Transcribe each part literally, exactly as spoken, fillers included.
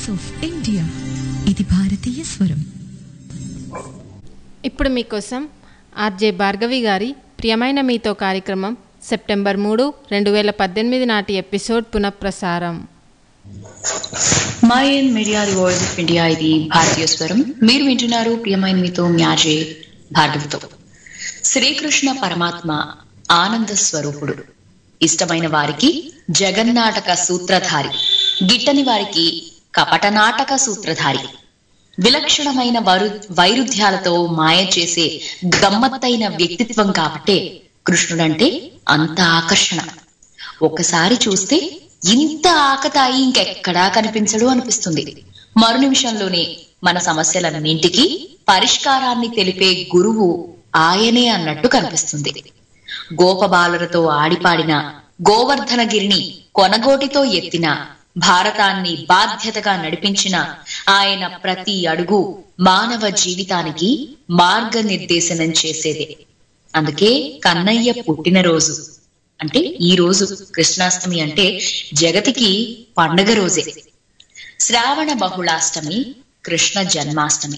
Voice of India. ఇది భారతీయ స్వరం. ఇప్పుడు మీకోసం ఆర్జే భార్గవి గారి ప్రియమైన మీతో కార్యక్రమం సెప్టెంబర్ మూడు రెండు వేల పద్దెనిమిది నాటి ఎపిసోడ్ పునఃప్రసారం. Mind media the voice of India, ఇది భారతీయ స్వరం. మీరు వింటున్నారు ప్రియమైన మీతో మ్యాజే భార్గవితో. శ్రీకృష్ణ పరమాత్మ ఆనంద స్వరూపుడు. ఇష్టమైన వారికి జగన్నాటక సూత్రధారి, గిట్టని వారికి కపట నాటక సూత్రధారి. విలక్షణమైన వరు వైరుధ్యాలతో మాయ చేసే గమ్మత్తైన వ్యక్తిత్వం కాబట్టే కృష్ణుడంటే అంత ఆకర్షణ. ఒక్కసారి చూస్తే ఇంత ఆకతాయి ఇంకెక్కడా కనిపించడు అనిపిస్తుంది. మరు నిమిషంలోనే మన సమస్యలన్నింటికీ పరిష్కారాన్ని తెలిపే గురువు ఆయనే అన్నట్టు కనిపిస్తుంది. గోపబాలులతో ఆడిపాడిన, గోవర్ధనగిరిని కొనగోటితో ఎత్తిన, భారతాన్ని బాధ్యతగా నడిపించిన ఆయన ప్రతి అడుగు మానవ జీవితానికి మార్గనిర్దేశనం చేసేదే. అందుకే కన్నయ్య పుట్టినరోజు అంటే ఈ రోజు కృష్ణాష్టమి అంటే జగతికి పండగ రోజే. శ్రావణ బహుళాష్టమి కృష్ణ జన్మాష్టమి.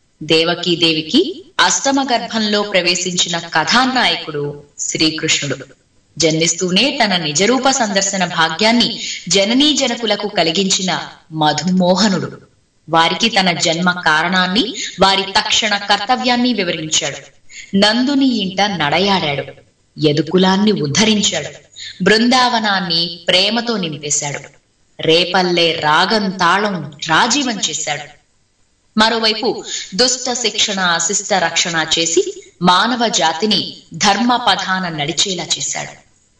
దేవకీదేవికి అష్టమ గర్భంలో ప్రవేశించిన కథానాయకుడు శ్రీకృష్ణుడు. జన్మిస్తూనే తన నిజరూప సందర్శన భాగ్యాన్ని జననీ జనకులకు కలిగించిన మధుమోహనుడు. వారికి తన జన్మ కారణాన్ని, వారి తక్షణ కర్తవ్యాన్ని వివరించాడు. నందుని ఇంట నడయాడాడు, యదుకులాన్ని ఉద్ధరించాడు, బృందావనాన్ని ప్రేమతో నింపేశాడు, రేపల్లే రాగం తాళం రాజీవం చేశాడు. మరోవైపు దుష్ట శిక్షణ, అశిష్ట రక్షణ చేసి మానవ జాతిని ధర్మ పథాన నడిచేలా చేశాడు.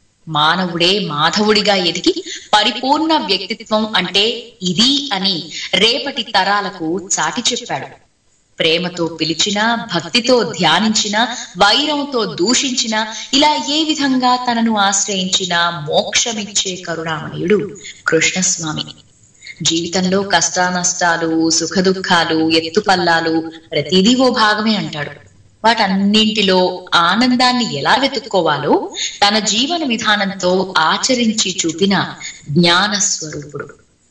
మానవుడే మాధవుడిగా ఎదిగి పరిపూర్ణ వ్యక్తిత్వం అంటే ఇది అని రేపటి తరాలకు చాటి చెప్పాడు. ప్రేమతో పిలిచినా, భక్తితో ధ్యానించినా, వైరంతో దూషించినా, ఇలా ఏ విధంగా తనను ఆశ్రయించినా మోక్షమిచ్చే కరుణామయుడు కృష్ణస్వామి. జీవితంలో కష్టానష్టాలు, సుఖదుఖాలు, ఎత్తుపల్లాలు ప్రతిదీ ఓ భాగమే అంటాడు. వాటన్నింటిలో ఆనందాన్ని ఎలా వెతుక్కోవాలో తన జీవన విధానంతో ఆచరించి చూపిన జ్ఞాన స్వరూపుడు.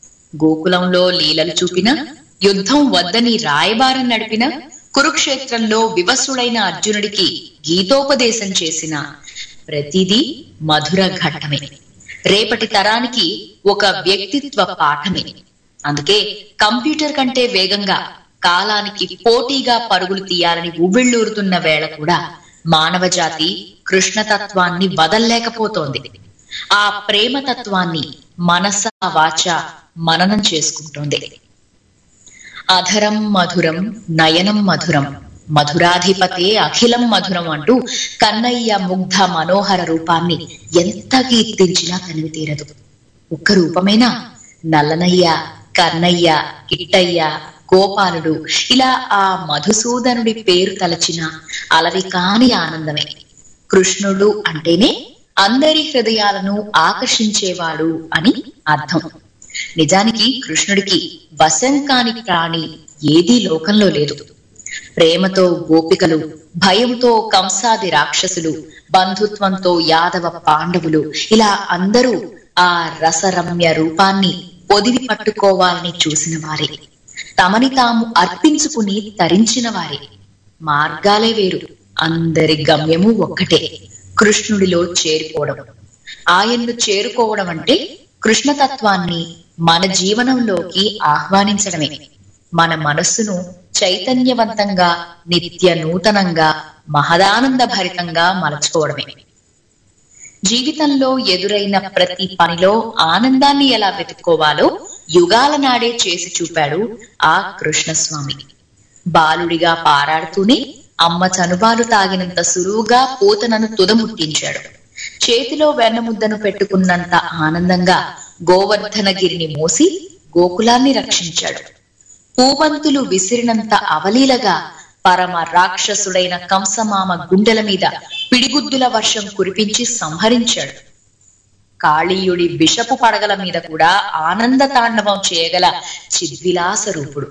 గోకులంలో లీలలు చూపిన, యుద్ధం వద్దని రాయబారం నడిపిన, కురుక్షేత్రంలో వివసుడైన అర్జునుడికి గీతోపదేశం చేసిన ప్రతిదీ మధుర ఘట్టమే. రేపటి తరానికి ఒక వ్యక్తిత్వ పాఠమే. అందుకే కంప్యూటర్ కంటే వేగంగా, కాలానికి పోటీగా పరుగులు తీయాలని ఉవ్విళ్ళూరుతున్న వేళ కూడా మానవ జాతి కృష్ణతత్వాన్ని వదల్లేకపోతోంది. ఆ ప్రేమతత్వాన్ని మనస వాచ మననం చేసుకుంటోంది. అధరం మధురం నయనం మధురం, మధురాధిపతే అఖిలం మధురం అంటూ కన్నయ్య ముగ్ధ మనోహర రూపాన్ని ఎంత కీర్తించినా కనివి తీరదు. ఒక్క రూపమేనా? నల్లనయ్య, కన్నయ్య, కిట్టయ్య, గోపాలుడు, ఇలా ఆ మధుసూదనుడి పేరు తలచిన అలవి కాని ఆనందమే. కృష్ణుడు అంటేనే అందరి హృదయాలను ఆకర్షించేవాడు అని అర్థం. నిజానికి కృష్ణుడికి వశం కాని ప్రాణి ఏదీ లోకంలో లేదు. ప్రేమతో గోపికలు, భయంతో కంసాది రాక్షసులు, బంధుత్వంతో యాదవ పాండవులు, ఇలా అందరూ ఆ రసరమ్య రూపాన్ని పొదివి పట్టుకోవాలని చూసిన వారే. తమని తాము అర్పించుకుని తరించిన వారే. మార్గాలే వేరు, అందరి గమ్యము ఒక్కటే, కృష్ణుడిలో చేరుకోవడం. ఆయన్ను చేరుకోవడం అంటే కృష్ణతత్వాన్ని మన జీవనంలోకి ఆహ్వానించడమే. మన మనస్సును చైతన్యవంతంగా, నిత్య నూతనంగా, మహదానంద భరితంగా మలచుకోవడమే. జీవితంలో ఎదురైన ప్రతి పనిలో ఆనందాన్ని ఎలా వెతుక్కోవాలో యుగాల నాడే చేసి చూపాడు ఆ కృష్ణస్వామి. బాలుడిగా పారాడుతూనే అమ్మ చనుబాలు తాగినంత సులువుగా పూతనను తుదముట్టించాడు. చేతిలో వెన్నముద్దను పెట్టుకున్నంత ఆనందంగా గోవర్ధనగిరిని మోసి గోకులాన్ని రక్షించాడు. పూవంతులు విసిరినంత అవలీలగా పరమ రాక్షసుడైన కంసమామ గుండెల మీద పిడిగుద్దుల వర్షం కురిపించి సంహరించాడు. కాళీయుడి బిషపు పడగల మీద కూడా ఆనంద తాండవం చేయగల చిద్విలాస రూపుడు.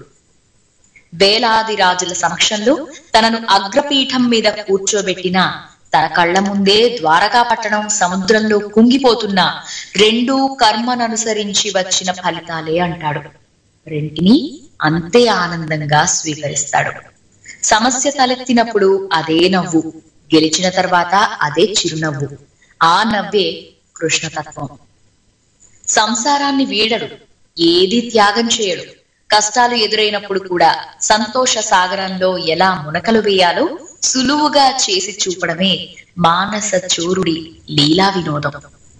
వేలాది రాజుల సమక్షంలో తనను అగ్రపీఠం మీద కూర్చోబెట్టిన, తన కళ్ల ముందే ద్వారకా పట్టణం సముద్రంలో కుంగిపోతున్న, రెండూ కర్మననుసరించి వచ్చిన ఫలితాలే అంటాడు. రెంటిని అంతే ఆనందంగా స్వీకరిస్తాడు. సమస్య తలెత్తినప్పుడు అదే నవ్వు, గెలిచిన తర్వాత అదే చిరునవ్వు. ఆ నవ్వే కృష్ణతత్వం. సంసారాన్ని వీడడు, ఏది త్యాగం చేయడు. కష్టాలు ఎదురైనప్పుడు కూడా సంతోష సాగరంలో ఎలా మునకలు వేయాలో సులువుగా చేసి చూపడమే మానస చోరుడి లీలా వినోదం.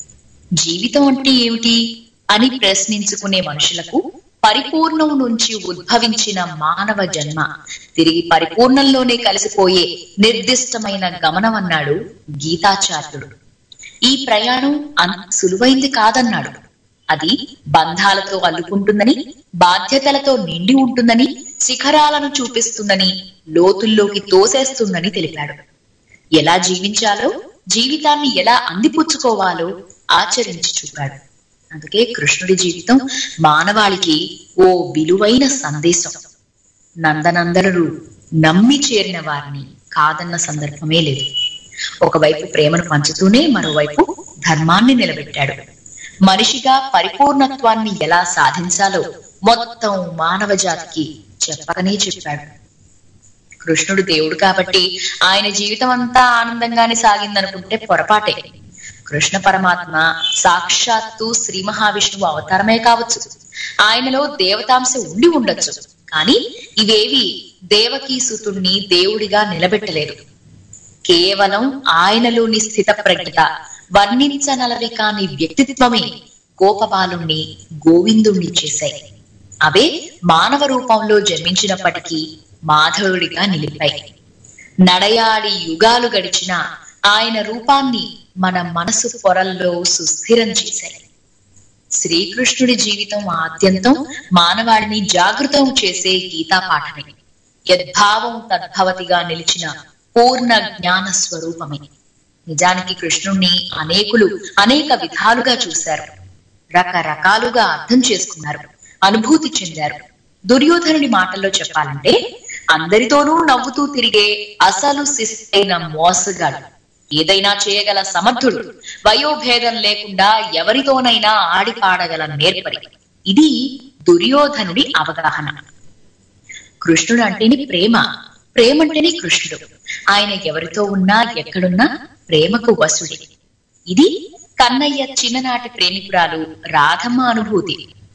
జీవితం అంటే ఏమిటి అని ప్రశ్నించుకునే మనుషులకు పరిపూర్ణం నుంచి ఉద్భవించిన మానవ జన్మ తిరిగి పరిపూర్ణంలోనే కలిసిపోయే నిర్దిష్టమైన గమనం అన్నాడు గీతాచార్యుడు. ఈ ప్రయాణం అంత సులువైంది కాదన్నాడు. అది బంధాలతో అల్లుకుంటుందని, బాధ్యతలతో నిండి ఉంటుందని, శిఖరాలను చూపిస్తుందని, లోతుల్లోకి తోసేస్తుందని తెలిపాడు. ఎలా జీవించాలో, జీవితాన్ని ఎలా అందిపుచ్చుకోవాలో ఆచరించి చూపాడు. అందుకే కృష్ణుడి జీవితం మానవాళికి ఓ విలువైన సందేశం. నందనందనులు నమ్మి చేరిన వారిని కాదన్న సందర్భమే లేదు. ఒకవైపు ప్రేమను పంచుతూనే మరోవైపు ధర్మాన్ని నిలబెట్టాడు. మనిషిగా పరిపూర్ణత్వాన్ని ఎలా సాధించాలో మొత్తం మానవ జాతికి చెప్పకనే చెప్పాడు. కృష్ణుడు దేవుడు కాబట్టి ఆయన జీవితం అంతా ఆనందంగానే సాగిందనుకుంటే పొరపాటే. కృష్ణ పరమాత్మ సాక్షాత్తు శ్రీ మహావిష్ణువు అవతారమే కావచ్చు, ఆయనలో దేవతాంశ ఉండి ఉండొచ్చు. కానీ ఇవేవి దేవకీ సుతుణ్ణి దేవుడిగా నిలబెట్టలేదు. కేవలం ఆయనలోని స్థిత ప్రజ్ఞత, వర్ణించనలవి కాని వ్యక్తిత్వమే గోపబాలుణ్ణి గోవిందుణ్ణి చేశాయి. అవే మానవ రూపంలో జన్మించినప్పటికీ మాధవుడిగా నిలిపాయి. నడయాడి యుగాలు గడిచిన ఆయన రూపాన్ని మన మనసు పొరల్లో సుస్థిరం చేశాయి. శ్రీకృష్ణుడి జీవితం ఆద్యంతం మానవాడిని జాగృతం చేసే గీతా పాఠమే. యద్భావం తద్భవతిగా నిలిచిన పూర్ణ జ్ఞాన స్వరూపమే. నిజానికి కృష్ణుణ్ణి అనేకులు అనేక విధాలుగా చూశారు, రకరకాలుగా అర్థం చేసుకున్నారు, అనుభూతి చెందారు. దుర్యోధనుడి మాటల్లో చెప్పాలంటే అందరితోనూ నవ్వుతూ తిరిగే అసలు శిస్తైన మోసగాడు, ఏదైనా చేయగల సమర్థుడు, వయోభేదం లేకుండా ఎవరితోనైనా ఆడిపాడగల నేర్పరి. ఇది దుర్యోధనుడి అవగాహన. కృష్ణుడు అంటేనే ప్రేమ, ప్రేమ అంటేనే కృష్ణుడు. ఆయన ఎవరితో ఉన్నా ఎక్కడున్నా ప్రేమకు వసుడే. ఇది కన్నయ్య చిన్ననాటి ప్రేమికురాలు రాధమ్మ అనుభూతి.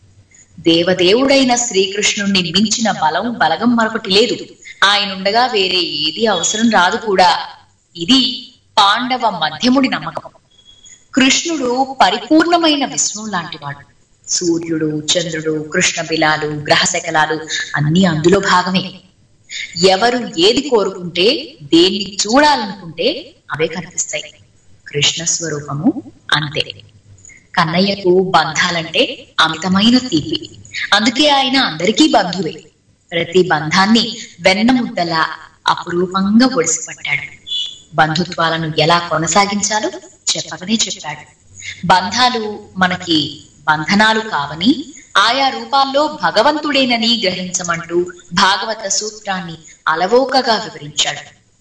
దేవదేవుడైన శ్రీకృష్ణుణ్ణి మించిన బలం బలగం మరొకటి లేదు. ఆయనుండగా వేరే ఏది అవసరం రాదు కూడా. ఇది పాండవ మధ్యముడి నమ్మకం. కృష్ణుడు పరిపూర్ణమైన విశ్వం లాంటివాడు. సూర్యుడు, చంద్రుడు, కృష్ణ బిలాలు, గ్రహశకలాలు అన్ని అందులో భాగమే. ఎవరు ఏది కోరుకుంటే, దేన్ని చూడాలనుకుంటే అవే కనిపిస్తాయి. కృష్ణ స్వరూపము అంతే. కన్నయ్యకు బంధాలంటే అమితమైన తీపి. అందుకే ఆయన అందరికీ బంధువే. ప్రతి బంధాన్ని వెన్న ముద్దలా అపురూపంగా ఒడిసిపట్టాడు. బంధుత్వాలను ఎలా కొనసాగించాలో చెప్పకనే చెప్పాడు. బంధాలు మనకి బంధనాలు కావని, ఆయా రూపాల్లో భగవంతుడేనని గ్రహించమంటూ భాగవత సూత్రాన్ని అలవోకగా వివరించాడు.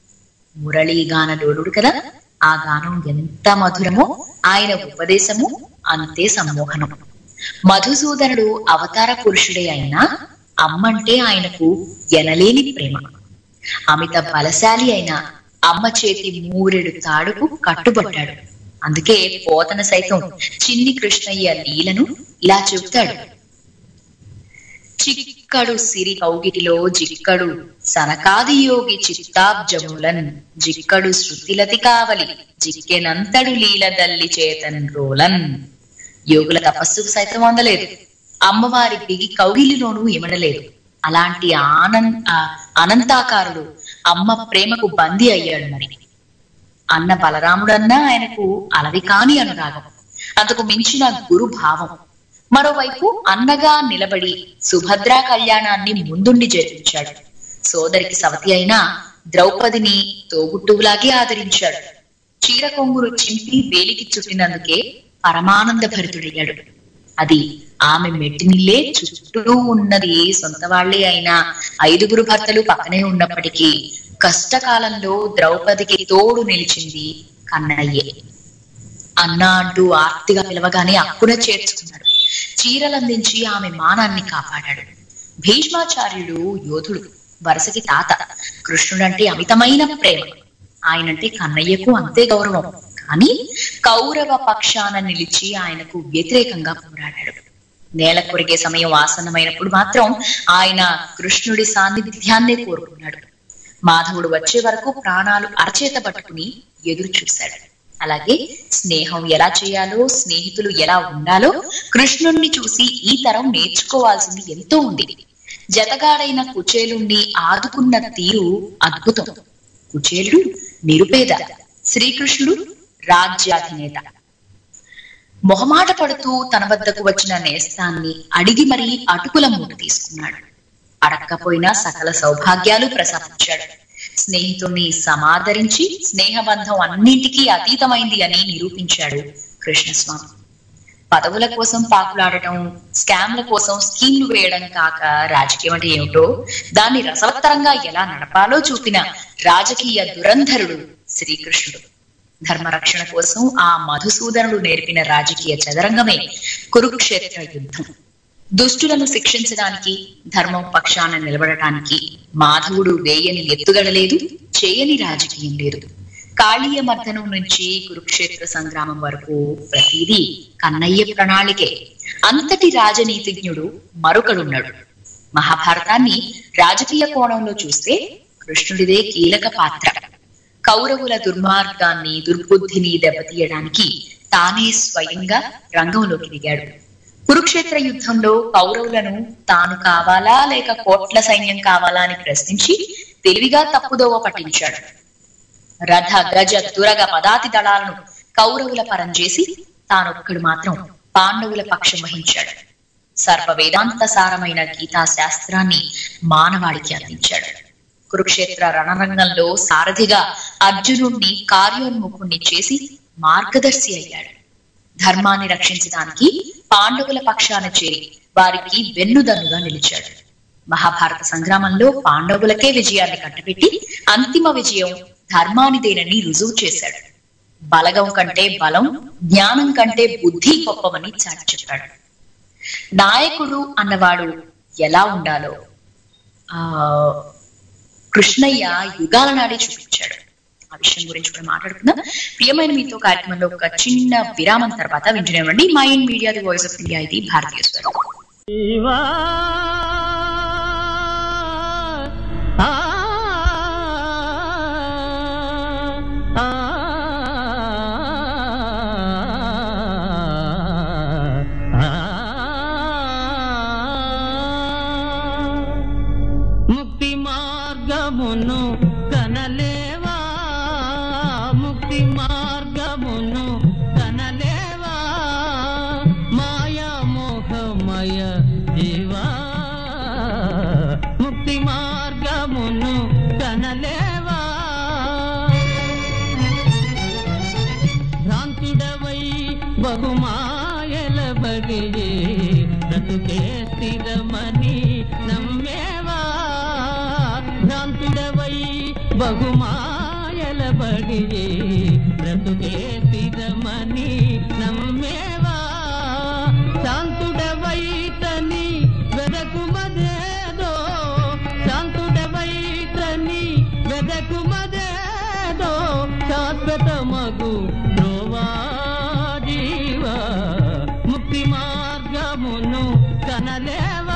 మురళీ గాన లోలుడు కదా, ఆ గానం ఎంత మధురమో ఆయన ఉపదేశము అంతే సమ్మోహనం. మధుసూదనుడు అవతార పురుషుడే అయినా అమ్మంటే ఆయనకు ఎనలేని ప్రేమ. అమిత బలశాలి అయిన అమ్మ చేతి మూరెడు తాడుకు కట్టుబట్టాడు. అందుకే పోతన సైతం చిన్ని కృష్ణయ్య లీలను ఇలా చెబుతాడు: చిక్కడు సిరి కౌగిటిలో జిక్కడు సనకాది యోగి చిత్తాబ్జములన్, జిక్కడు శృతిలతి కావలి జిక్కెనంతడు లీల దల్లి చేతన్ రోలన్. యోగుల తపస్సుకు సైతం అందలేదు, అమ్మవారి బిగి కౌగిలిలోనూ ఇమడలేదు. అలాంటి ఆనంద అనంతాకారుడు అమ్మ ప్రేమకు బందీ అయ్యాడు. మరి అన్న బలరాముడన్నా ఆయనకు అలవి కాని అనురాగం, అంతకు మించిన గురు భావం. మరోవైపు అన్నగా నిలబడి సుభద్రా కళ్యాణాన్ని ముందుండి జరిపించాడు. సోదరికి సవతి అయినా ద్రౌపదిని తోబుట్టువులాగే ఆదరించాడు. చీర కొంగురు చింపి వేలికి చుట్టినందుకే పరమానంద భరితుడయ్యాడు. అది ఆమె మెట్టినిల్లే, చుట్టూ ఉన్నది సొంత వాళ్లే అయినా ఐదుగురు భర్తలు పక్కనే ఉన్నప్పటికీ కష్టకాలంలో ద్రౌపదికి తోడు నిలిచింది కన్నయ్యే. అన్న అంటూ ఆర్తిగా పిలవగానే అక్కున చేర్చుకున్నాడు. చీరలందించి ఆమె మానాన్ని కాపాడాడు. భీష్మాచార్యుడు యోధుడు, వరుసకి తాత. కృష్ణుడంటే అమితమైన ప్రేమ. ఆయనంటే కన్నయ్యకు అంతే గౌరవం. కానీ కౌరవ పక్షాన నిలిచి ఆయనకు వ్యతిరేకంగా పోరాడాడు. నేల కొరిగే సమయం ఆసన్నమైనప్పుడు మాత్రం ఆయన కృష్ణుడి సాన్నిధ్యాన్నే కోరుకున్నాడు. మాధవుడు వచ్చే వరకు ప్రాణాలు అరచేత పట్టుకుని ఎదురు చూశాడు. అలాగే స్నేహం ఎలా చేయాలో, స్నేహితులు ఎలా ఉండాలో కృష్ణుణ్ణి చూసి ఈ తరం నేర్చుకోవాల్సింది ఎంతో ఉంది. జతగాడైన కుచేలుణ్ణి ఆదుకున్న తీరు అద్భుతం. కుచేలుడు నిరుపేద, శ్రీకృష్ణుడు రాజ్యాధినేత. మొహమాట పడుతూ తన వద్దకు వచ్చిన నేస్తాన్ని అడిగి మరీ అటుకుల మూట తీసుకున్నాడు. అడక్కపోయినా సకల సౌభాగ్యాలు ప్రసాదించాడు. స్నేహితుణ్ణి సమాదరించి స్నేహబంధం అన్నింటికీ అతీతమైంది అని నిరూపించాడు కృష్ణస్వామి. పదవుల కోసం పాకులాడటం, స్కామ్ల కోసం స్కీమ్లు వేయడం కాక రాజకీయం అంటే ఏమిటో, దాన్ని రసవత్తరంగా ఎలా నడపాలో చూపిన రాజకీయ దురంధరుడు శ్రీకృష్ణుడు. ధర్మరక్షణ కోసం ఆ మధుసూదనుడు నేర్పిన రాజకీయ చదరంగమే కురుక్షేత్ర యుద్ధం. దుష్టులను శిక్షించడానికి, ధర్మం పక్షాన నిలబడటానికి మాధవుడు వేయని ఎత్తుగడలేదు, చేయని రాజకీయం లేదు. కాళీయ మర్దనం నుంచి కురుక్షేత్ర సంగ్రామం వరకు ప్రతిదీ కన్నయ్య ప్రణాళికే. అంతటి రాజనీతిజ్ఞుడు మరొకడున్నాడు. మహాభారతాన్ని రాజకీయ కోణంలో చూస్తే కృష్ణుడిదే కీలక పాత్ర. కౌరవుల దుర్మార్గాన్ని, దుర్బుద్ధిని దెబ్బతీయడానికి తానే స్వయంగా రంగంలోకి దిగాడు. కురుక్షేత్ర యుద్ధంలో కౌరవులను తాను కావాలా లేక కోట్ల సైన్యం కావాలా అని ప్రశ్నించి తెలివిగా తప్పుదోవ పట్టించాడు. రథ, గజ, దురగ, పదాతి దళాలను కౌరవుల పరం చేసి తానొక్కడు మాత్రం పాండవుల పక్షం వహించాడు. సర్వ వేదాంత సారమైన గీతా శాస్త్రాన్ని మానవాడికి అందించాడు. కురుక్షేత్ర రణరంగంలో సారథిగా అర్జునుణ్ణి కార్యోన్ముఖుణ్ణి చేసి మార్గదర్శి అయ్యాడు. ధర్మాన్ని రక్షించడానికి పాండవుల పక్షాన చేరి వారికి వెన్నుదన్నుగా నిలిచాడు. మహాభారత సంగ్రామంలో పాండవులకే విజయాన్ని కట్టబెట్టి అంతిమ విజయం ధర్మానిదేనని రుజువు చేశాడు. బలగం కంటే బలం, జ్ఞానం కంటే బుద్ధి గొప్పవని చాటి చెప్పాడు. నాయకుడు అన్నవాడు ఎలా ఉండాలో ఆ కృష్ణయ్య యుగాల నాడే చూపించాడు. ఆ విషయం గురించి కూడా మాట్లాడుకుందాం. ప్రియమైన మీతో కార్యక్రమంలో ఒక చిన్న విరామం తర్వాత వింటున్నామండి mind media, the voice of India. ఇది భారతీయ స్వరం. ముక్తి మార్గమును కనలేవా, ముక్తి మార్గమును కనలేవా, మాయా మోహమయ జీవా, ముక్తి మార్గమును కనలేవా. భ్రాంతుడవై బహుమాయల బడి బ్రతుకే స్థిరమని నమ్మేవా, భ్రాంతుడవై బహుమాయల బడి బ్రతుకే స్థిరమని నమ్మేవా. శాంతుడవై తని వెదకుమదేదో, శాంతుడవై తని వెదకుమదేదో, శాశ్వత మగు ద్రోవా జీవా, ముక్తి మార్గమును కనలేవా.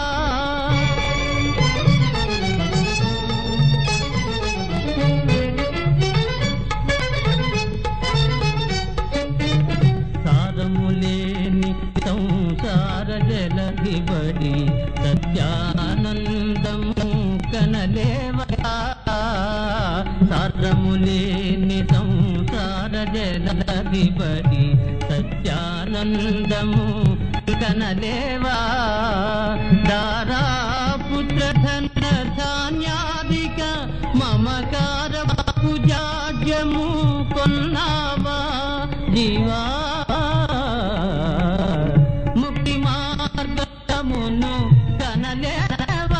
సారములేని సంసార జలధిబడి సత్యానందము కనలేవా, సారములేని సంసార జలధిబడి సత్యానందము కనలేవా. దారా పుత్ర ధన ధాన్యాదిక మమకార పూజాడ్యము కొన్నావా జీవా, ముక్తి మార్గమును కనలేవా.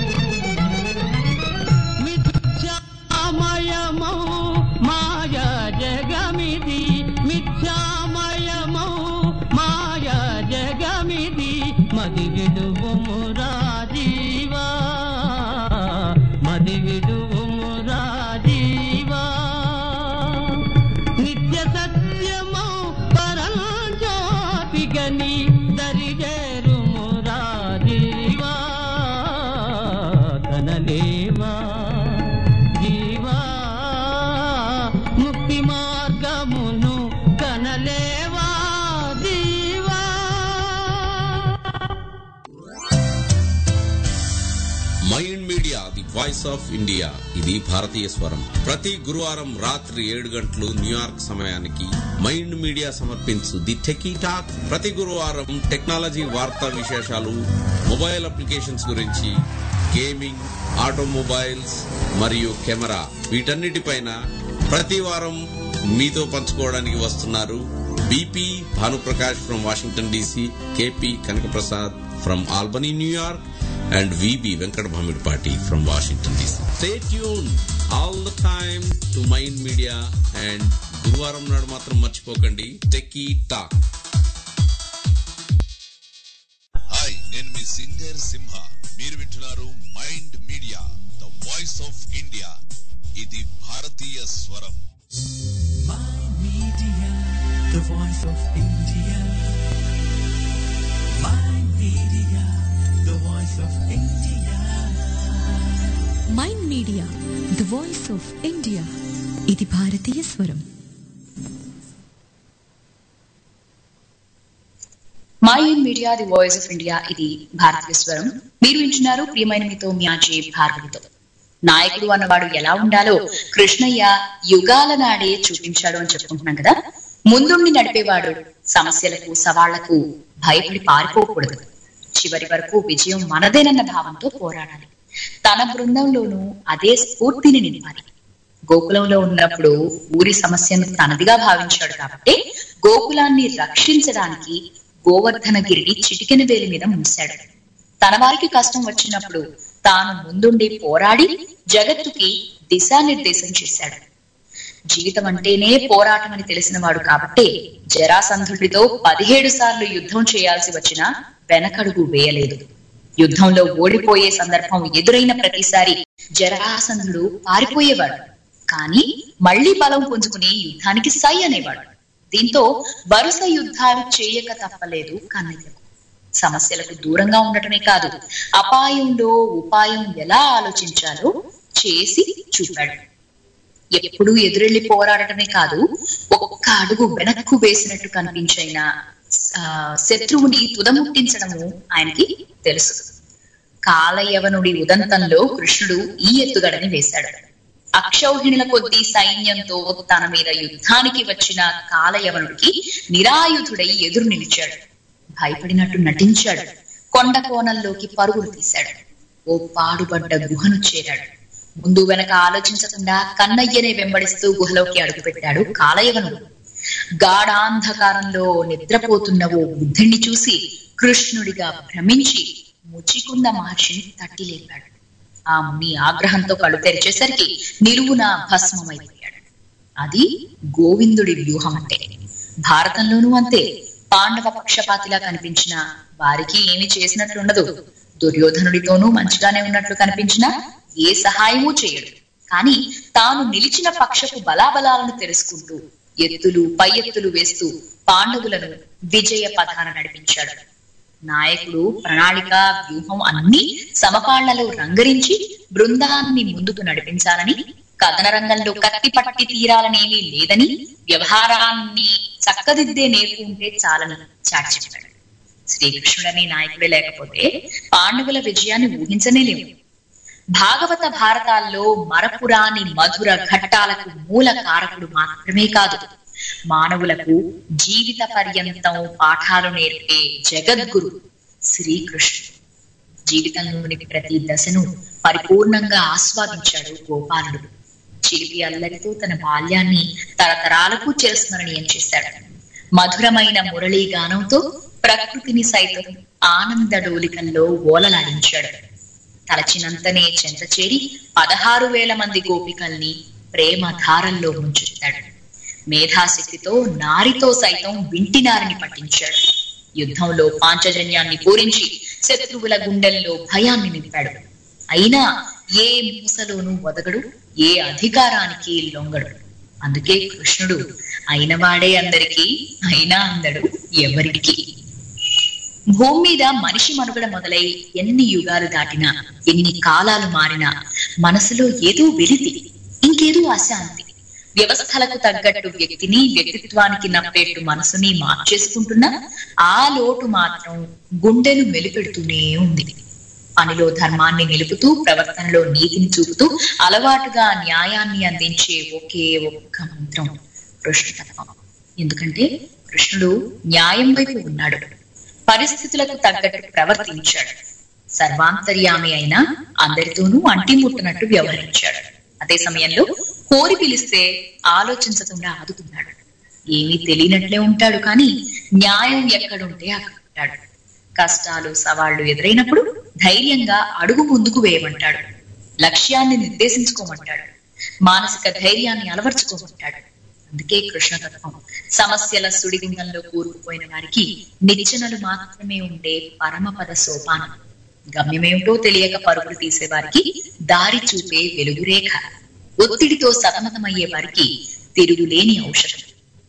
మిథ్యామయమౌ మాయా మది విడువుము రాజీవా మది విడువుము రాజీవా నిత్య సత్యము పరంజ్యోతిగని దరిజేరుము రాజీవా కనలేవా జీవా ముక్తి మార్గమును కనలేవా జీవా. Mind media the voice of India ఇది భారతీయ స్వరం. ప్రతి గురువారం రాత్రి ఏడు గంటలు న్యూయార్క్ సమయానికి మైండ్ మీడియా సమర్పించు ది టెకీ టాక్. ప్రతి గురువారం టెక్నాలజీ వార్తా విశేషాలు, మొబైల్ అప్లికేషన్స్ గురించి, గేమింగ్, ఆటోమొబైల్స్ మరియు కెమెరా వీటన్నిటిపైన ప్రతి వారం మీతో పంచుకోవడానికి వస్తున్నారు BP Bhanuprakash from Washington DC, KP Kanakaprasad from Albany New York, and V B Venkat Bhamirpati from Washington D C. Stay tuned all the time to Mind Media and Guruvaram నాడు మాత్రం మర్చిపోకండి టెకీ టాక్. హాయ్, నేను మీ సింగర్ సింహ. మీరు వింటున్నారు mind media the voice of India. ఇది భారతీయ స్వరం. Mind Media, the voice of India. Mind Media, the voice of India. Mind media the voice of India. ఇది భారతీయ స్వరం. Mind media the voice of India ఇది భారతీయ స్వరం. మీరు వింటున్నారు ప్రియమైన మీతో మీ ఆర్జే భార్గవితో. నాయకుడు అన్నవాడు ఎలా ఉండాలో కృష్ణయ్య యుగాల నాడే చూపించాడు అని చెప్పుకుంటున్నాం కదా. ముందుండి నడిపేవాడు సమస్యలకు సవాళ్లకు భయపడి పారిపోకూడదు. చివరి వరకు విజయం మనదేనన్న భావంతో పోరాడాలి. తన బృందంలోనూ అదే స్ఫూర్తిని నింపాలి. గోకులంలో ఉన్నప్పుడు ఊరి సమస్యను తనదిగా భావించాడు కాబట్టి గోకులాన్ని రక్షించడానికి గోవర్ధనగిరిని చిటికెన వేలి మీద మూశాడు. తన వారికి కష్టం వచ్చినప్పుడు తాను ముందుండి పోరాడి జగత్తుకి దిశానిర్దేశం చేశాడు. జీవితం అంటేనే పోరాటం అని తెలిసిన వాడు కాబట్టి జరాసంధుడితో పదిహేడు సార్లు యుద్ధం చేయాల్సి వచ్చినా వెనకడుగు వేయలేదు. యుద్ధంలో ఓడిపోయే సందర్భం ఎదురైన ప్రతిసారి జరాసంధుడు పారిపోయేవాడు, కానీ మళ్లీ బలం పుంజుకుని యుద్ధానికి సై అనేవాడు. దీంతో వరుస యుద్ధాలు చేయక తప్పలేదు కన్నయ్యకు. సమస్యలకు దూరంగా ఉండటమే కాదు, అపాయంలో ఉపాయం ఎలా ఆలోచించాలో చేసి చూపాడు. ఎప్పుడూ ఎదురెళ్లి పోరాడటమే కాదు, ఒక్క అడుగు వెనక్కు వేసినట్టు కనిపించైనా శత్రువుని తుదముట్టించడము ఆయనకి తెలుసు. కాలయవనుడి ఉదంతంలో కృష్ణుడు ఈ ఎత్తుగడని వేశాడు. అక్షౌహిణుల కొద్దీ సైన్యంతో తన మీద యుద్ధానికి వచ్చిన కాలయవనుడికి నిరాయుధుడై ఎదురు నిలిచాడు. భయపడినట్టు నటించాడు. కొండ కోణంలోకి పరుగులు తీశాడు. ఓ పాడుబడ్డ గుహను చేరాడు. ముందు వెనక ఆలోచించకుండా కన్నయ్యనే వెంబడిస్తూ గుహలోకి అడుగుపెట్టాడు కాలయవనుడు. గాఢాంధకారంలో నిద్రపోతున్న ఓ బుద్ధుణ్ణి చూసి కృష్ణుడిగా భ్రమించి ముచికుంద మహర్షిని తట్టి లేపాడు. ఆ ముని ఆగ్రహంతో కళ్ళు తెరిచేసరికి నిలువున భస్మమైపోయాడు. అది గోవిందుడి వ్యూహం అంటే. భారతంలోనూ అంతే. పాండవ పక్షపాతిలా కనిపించిన వారికి ఏమి చేసినట్లుండదు. దుర్యోధనుడితోనూ మంచిగానే ఉన్నట్లు కనిపించినా ఏ సహాయమూ చేయడు. కానీ తాను నిలిచిన పక్షపు బలాబలాలను తెలుసుకుంటూ ఎత్తులు పై ఎత్తులు వేస్తూ పాండవులను విజయ పథాన నడిపించాడు. నాయకుడు ప్రణాళిక వ్యూహం అన్ని సమపాళ్లలో రంగరించి బృందాన్ని ముందుకు నడిపించాలని, కథన రంగంలో కత్తి పట్టి తీరాలనేమీ లేదని, వ్యవహారాన్ని చక్కదిద్దే నేర్పుంటే చాలని చాటి చెప్పాడు. శ్రీకృష్ణుడనే నాయకుడే లేకపోతే పాండవుల విజయాన్ని ఊహించనే లేవు. భాగవత భారతాల్లో మరపురాని మధుర ఘట్టాలకు మూల కారకుడు మాత్రమే కాదు, మానవులకు జీవిత పర్యంతం పాఠాలు నేర్పే జగద్గురు శ్రీకృష్ణుడు. జీవితంలోని ప్రతి దశను పరిపూర్ణంగా ఆస్వాదించాడు గోపాలుడు. చిలిపి అల్లరితో తన బాల్యాన్ని తరతరాలకు చిరస్మరణీయం చేశాడు. మధురమైన మురళీ గానంతో ప్రకృతిని సైతం ఆనంద డోలికల్లో ఓలలాడించాడు. తలచినంతనే చెంత చేరి పదహారు వేల మంది గోపికల్ని ప్రేమ ధారంలో ముంచుతాడు. మేధాశక్తితో నారితో సైతం వింటినారిని పట్టించాడు. యుద్ధంలో పాంచజన్యాన్ని పూరించి శత్రువుల గుండెల్లో భయాన్ని నింపాడు. అయినా ఏ మూసలోనూ ఒదగడు, ఏ అధికారానికి లొంగడు. అందుకే కృష్ణుడు అయినవాడే అందరికీ, అయినా అందడు ఎవరికి. భూమి మీద మనిషి మనుగడ మొదలై ఎన్ని యుగాలు దాటినా, ఎన్ని కాలాలు మారినా మనసులో ఏదో వెలితి, ఇంకేదో అశాంతి. వ్యవస్థలకు తగ్గట్టు వ్యక్తిని, వ్యక్తిత్వానికి నప్పేట్టు మనసుని మార్చేసుకుంటున్నా ఆ లోటు మాత్రం గుండెను మెలిపెడుతూనే ఉంది. పనిలో ధర్మాన్ని నిలుపుతూ, ప్రవర్తనలో నీతిని చూపుతూ, అలవాటుగా న్యాయాన్ని అందించే ఒకే ఒక్క మంత్రం కృష్ణతత్వం. ఎందుకంటే కృష్ణుడు న్యాయం వైపు ఉన్నాడు, పరిస్థితులకు తగ్గట్టు ప్రవర్తించాడు, సర్వాంతర్యామి అయినా అందరితోనూ అంటిముట్టనట్టు వ్యవహరించాడు. అదే సమయంలో కోరి పిలిస్తే ఆలోచించకుండా ఆదుకున్నాడు. ఏమీ తెలియనట్లే ఉంటాడు, కానీ న్యాయం ఎక్కడుంటే అక్కడ ఉంటాడు. కష్టాలు సవాళ్లు ఎదురైనప్పుడు ధైర్యంగా అడుగు ముందుకు వేయమంటాడు, లక్ష్యాన్ని నిర్దేశించుకోమంటాడు, మానసిక ధైర్యాన్ని అలవర్చుకోమంటాడు. అందుకే కృష్ణతత్వం సమస్యల సుడిగుండంలో కూరుకుపోయిన వారికి నిచ్చెనలు మాత్రమే ఉండే పరమపద సోపానం, గమ్యమేమిటో తెలియక పరుగులు తీసే వారికి దారి చూపే వెలుగురేఖ, ఒత్తిడితో సతమతమయ్యే వారికి తిరుగులేని ఔషధం.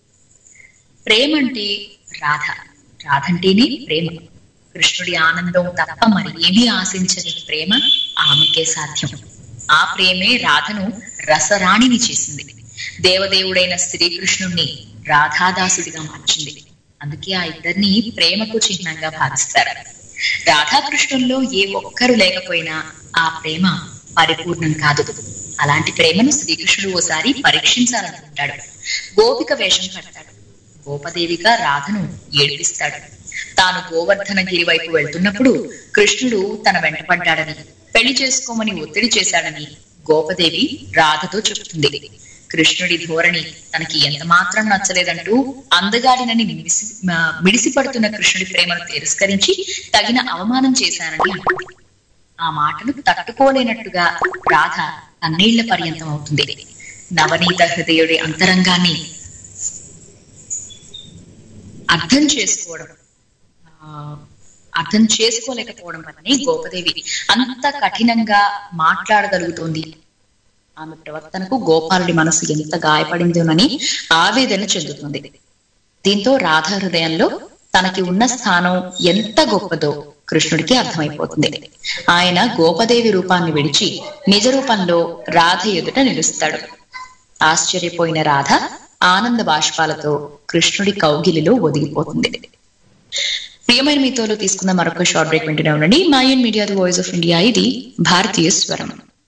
ప్రేమంటే రాధ, రాధంటేనే ప్రేమ. కృష్ణుడి ఆనందం తప్ప మరి ఏమీ ఆశించని ప్రేమ ఆమెకే సాధ్యం. ఆ ప్రేమే రాధను రసరాణిని చేసింది. దేవదేవుడైన శ్రీకృష్ణుణ్ణి రాధాదాసుడిగా మార్చింది. అందుకే ఆ ఇద్దరిని ప్రేమకు చిహ్నంగా భావిస్తారు. రాధాకృష్ణుల్లో ఏ ఒక్కరు లేకపోయినా ఆ ప్రేమ పరిపూర్ణం కాదు. అలాంటి ప్రేమను శ్రీకృష్ణుడు ఓసారి పరీక్షించాలనుకుంటాడు. గోపిక వేషం కడతాడు, గోపదేవిగా రాధను ఏడిపిస్తాడు. తాను గోవర్ధన గిరి వైపు వెళ్తున్నప్పుడు కృష్ణుడు తన వెంటపడ్డాడని, పెళ్లి చేసుకోమని ఒత్తిడి చేశాడని గోపదేవి రాధతో చెబుతుంది. కృష్ణుడి ధోరణి తనకి ఎంత మాత్రం నచ్చలేదంటూ అందగాడినని మిడిసి మిడిసిపడుతున్న కృష్ణుడి ప్రేమను తిరస్కరించి తగిన అవమానం చేశానని అంటుంది. ఆ మాటను తట్టుకోలేనట్టుగా రాధ కన్నీళ్ల పర్యంతం అవుతుంది. నవనీత హృదయుడి అంతరంగాన్ని అర్థం చేసుకోవడం అర్థం చేసుకోలేకపోవడం వల్లనే గోపదేవి అంత కఠినంగా మాట్లాడగలుగుతోంది. ఆమె ప్రవర్తనకు గోపాలుడి మనసు ఎంత గాయపడిందోనని ఆవేదన చెందుతుంది. దీంతో రాధ హృదయంలో తనకి ఉన్న స్థానం ఎంత గొప్పదో కృష్ణుడికి అర్థమైపోతుంది. ఆయన గోపదేవి రూపాన్ని విడిచి నిజ రూపంలో రాధ ఎదుట నిలుస్తాడు. ఆశ్చర్యపోయిన రాధ ఆనంద బాష్పాలతో కృష్ణుడి కౌగిలిలో ఒదిగిపోతుంది. ప్రియమైన మీతోలో తీసుకున్న మరొక షార్ట్ బ్రేక్ వింటూనే ఉండండి. Mind media the voice of India, ఇది భారతీయ స్వరం.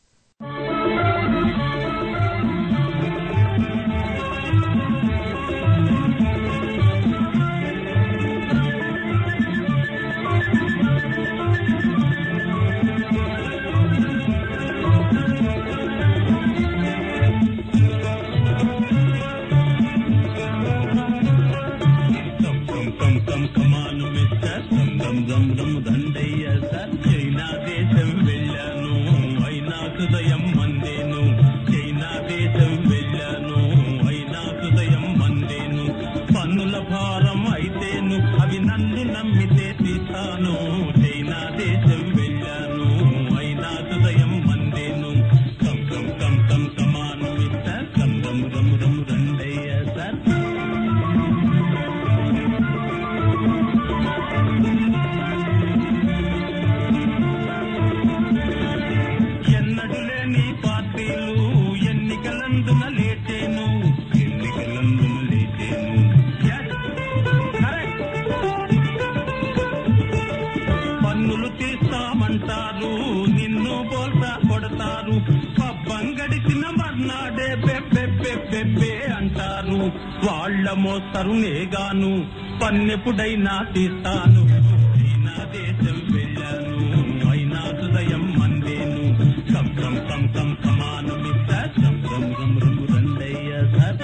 మోస్తరునేగాను పన్నెప్పుడైనా తీస్తాను. అయినా దేశం వెళ్ళాను, అయినా హృదయం మందేను. కం కం కం కం కమాను మిత్త కం కం కం రము రండయ్య సార్.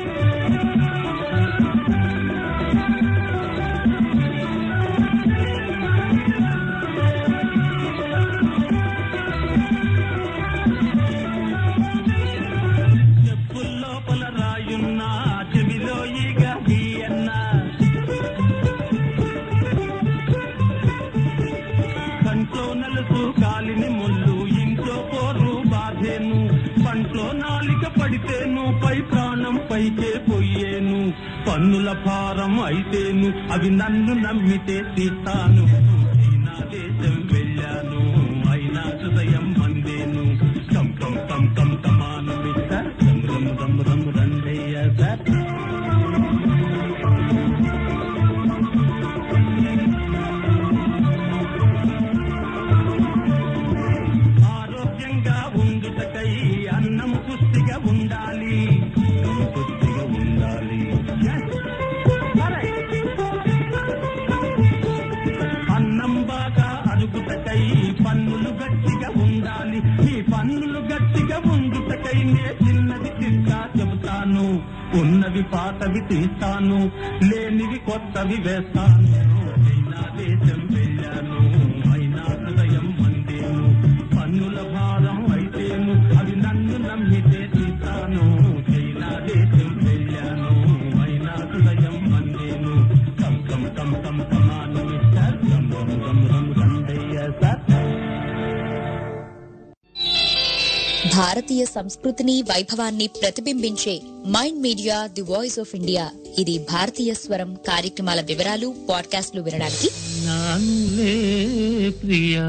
చెప్పుల్లోపల రాయున్నా చెవిలో ఈగ గీయన్నా నలుసు కాలిని ముళ్ళు ఇంట్లో పోరు బాధేను పంట్లో నాలిక పడితేను పై ప్రాణం పైకే పోయేను పన్నుల భారం అయితేను అవి నన్ను నమ్మితే తీస్తాను నా దేశం వెళ్ళాను అయినా హృదయం మందేను కం కం కం కం కమాను మిస్టర్ రమ్ రమ్ రమ్ రండయ్య సార్ ఆరోగ్యంగా ఉండుటకై అన్నం పుష్టిగా ఉండాలి పుష్టిగా ఉండాలి అన్నం బాగా అరుగుటకై పన్నులు గట్టిగా ఉండాలి ఈ పన్నులు గట్టిగా ఉండుటకై నే చిన్నది చిట్కా చెబుతాను ఉన్నవి పాతవి తీస్తాను లేనివి కొత్తవి వేస్తాను అయినా దేశం వెళ్ళాను అయినా హృదయం మందేను పన్నుల భారం అయితేను అవి నన్ను నమ్మితే తీస్తాను అయినా దేశం వెళ్ళాను అయినా హృదయం మందేను కం కం కం కం కమాను మిస్టర్ రమ్ రమ్ రమ్ రమ్ రండయ్య సార్ భారతీయ సంస్కృతిని వైభవాన్ని ప్రతిబింబించే mind media the voice of India ఇది భారతీయ స్వరం కార్యక్రమాల వివరాలు పాడ్కాస్ట్లు వినడానికి నానులే ప్రియా